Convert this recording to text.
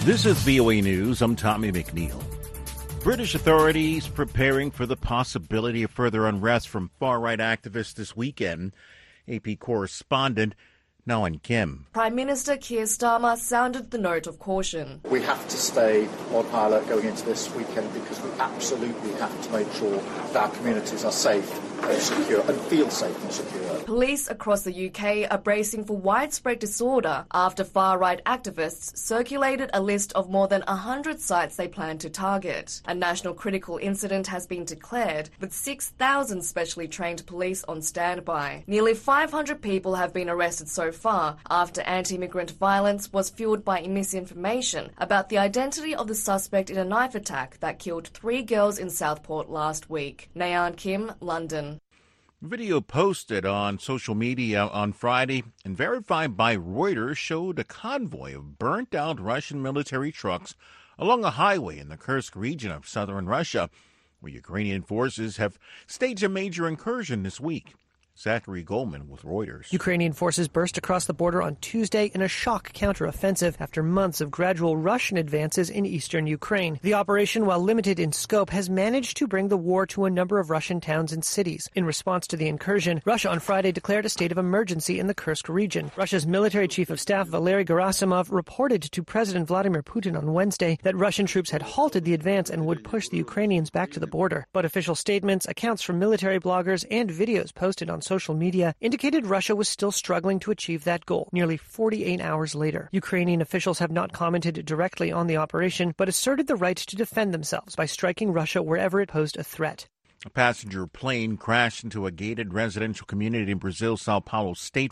This is VOA News. I'm Tommy McNeil. British authorities preparing for the possibility of further unrest from far-right activists this weekend. AP correspondent Nawan Kim. Prime Minister Keir Starmer sounded the note of caution. We have to stay on high alert going into this weekend because we absolutely have to make sure that our communities are safe and secure and feel safe and secure. Police across the UK are bracing for widespread disorder after far-right activists circulated a list of more than 100 sites they plan to target. A national critical incident has been declared, with 6,000 specially trained police on standby. Nearly 500 people have been arrested so far after anti-immigrant violence was fueled by misinformation about the identity of the suspect in a knife attack that killed 3 girls in Southport last week. Nayan Kim, London. Video posted on social media on Friday and verified by Reuters showed a convoy of burnt-out Russian military trucks along a highway in the Kursk region of southern Russia, where Ukrainian forces have staged a major incursion this week. Zachary Goldman with Reuters. Ukrainian forces burst across the border on Tuesday in a shock counteroffensive after months of gradual Russian advances in eastern Ukraine. The operation, while limited in scope, has managed to bring the war to a number of Russian towns and cities. In response to the incursion, Russia on Friday declared a state of emergency in the Kursk region. Russia's military chief of staff, Valery Gerasimov, reported to President Vladimir Putin on Wednesday that Russian troops had halted the advance and would push the Ukrainians back to the border. But official statements, accounts from military bloggers, and videos posted on social media indicated Russia was still struggling to achieve that goal nearly 48 hours later. Ukrainian officials have not commented directly on the operation, but asserted the right to defend themselves by striking Russia wherever it posed a threat. A passenger plane crashed into a gated residential community in Brazil's Sao Paulo state